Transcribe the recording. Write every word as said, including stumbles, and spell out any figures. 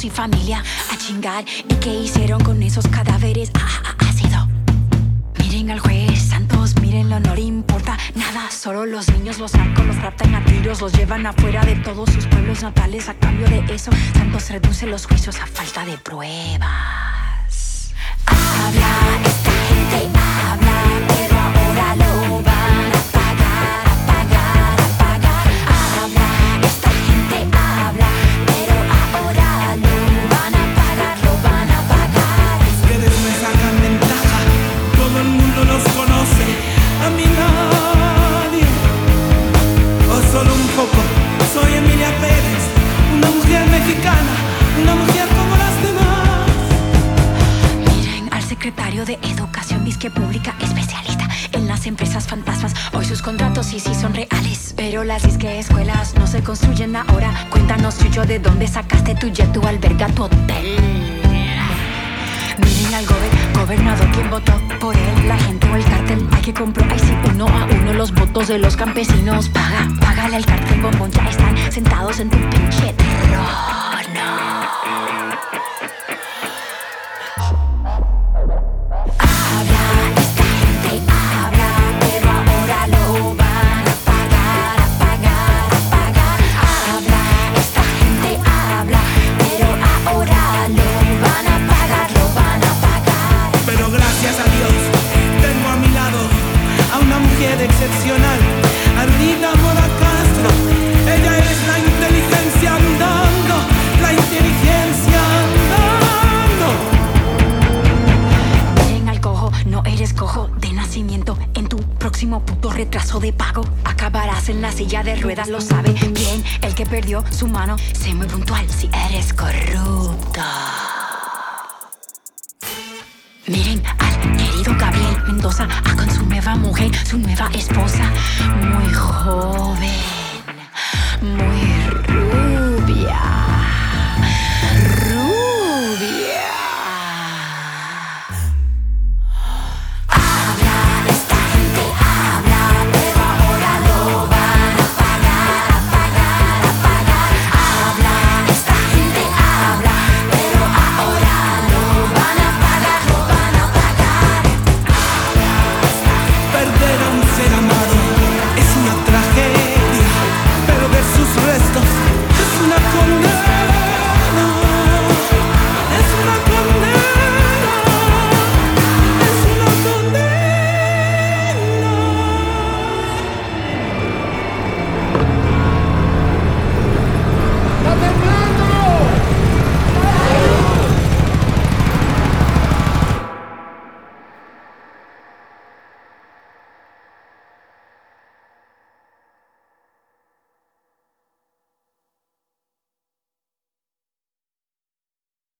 y familia a chingar. ¿Y qué hicieron con esos cadáveres? Ah, ácido. Miren al juez, santos, mírenlo, no le importa nada. Solo los niños, los narcos, los raptan a tiros, los llevan afuera de todos sus pueblos natales. A cambio de eso, Santos reduce los juicios a falta de pruebas. Habla, esta gente habla, pero ahora lo van a pagar, a pagar, a pagar. Habla, esta gente habla, pero ahora lo van a pagar, lo van a pagar. Ustedes me sacan ventaja, todo el mundo los conoce, a mí nadie, o solo un poco. Soy Emilia Pérez, una mujer mexicana, una mujer como las demás. Miren al secretario de Educación, disque pública, especialista en las empresas fantasmas. Hoy sus contratos sí, sí son reales, pero las disque escuelas no se construyen ahora. Cuéntanos, Chucho, ¿de dónde sacaste tu jet, tu alberga, tu hotel? Miren al gober, gobernador, ¿quién votó por él? ¿La gente o el cártel? Hay que comprar, ay sí, uno a uno los votos de los campesinos. Paga, págale al cártel, bombón, ya están sentados en tu pinche trono. Excepcional, Arlida Mora Castro. Ella es la inteligencia andando, la inteligencia andando. Miren al cojo, no eres cojo de nacimiento. En tu próximo puto retraso de pago acabarás en la silla de ruedas, lo sabe bien. El que perdió su mano, sé muy puntual si eres corrupto. Miren al querido Gabriel Mendoza, a con su nueva mujer, su nueva esposa, muy joven.